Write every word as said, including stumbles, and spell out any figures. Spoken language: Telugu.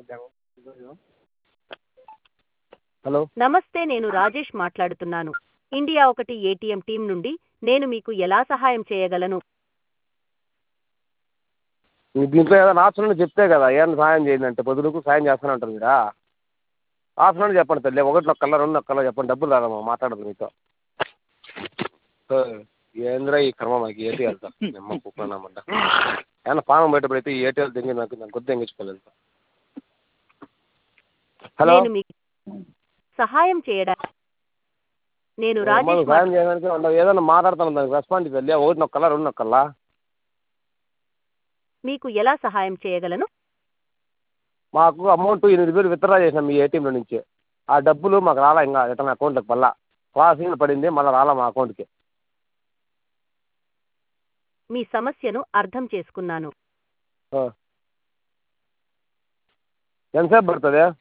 హలో నమస్తే, నేను రాజేష్ మాట్లాడుతున్నాను. ఇండియా ఒకటి ఏటీఎం టీం నుండి. నేను మీకు ఎలా సహాయం చేయగలను? మీ దీంట్లో ఏదైనా ఆప్షన్ ఉంటే చెప్తే కదా ఏమన్నా సాయం చేయండి అంటే పొద్దులకు సాయం చేస్తూనే ఉంటారు మీరు. ఆప్షన్ ఉంటే చెప్పండి తల్లి, ఒకటి నొక్కల్లా రెండు నొక్కల్లా చెప్పండి, డబ్బులు రాదమ్మా మాట్లాడదు మీతో. ఏంద్రా ఈ క్రమ మాకు ఏటీ వెళ్తా అమ్మ కుక్కనమ్మంట ఏమన్నా పానం బయటపడితే ఈ ఏటీఎల్ తెంగి నాకు నాకు గుర్తు తెంగించుకోలేదు. హలో నేను మీకు సహాయం చేయడానికి నేను అమ్మ రాజేష్ నువ్వు సాయం చేయడానికి ఉండవు, ఏదైనా మాట్లాడుతాను దానికి రెస్పాండ్ తల్లి. ఒకటి నొక్కల్లా రెండు నొక్కల్లా. మీకు ఎలా సహాయం చేయగలను? మాకు అమౌంట్ ఎనిమిది వేలు విత్డ్రా చేసినాం మీ ఏటీఎంలో నుంచి. ఆ డబ్బులు మాకు రాలా, ఇంకా రిటర్న్ అకౌంట్కి మళ్ళా ప్రాసెసింగ్ పడింది, మళ్ళీ రాలా మా అకౌంట్కి. మీ సమస్యను అర్థం చేసుకున్నాను. ఎంతసేపు పడుతుంది?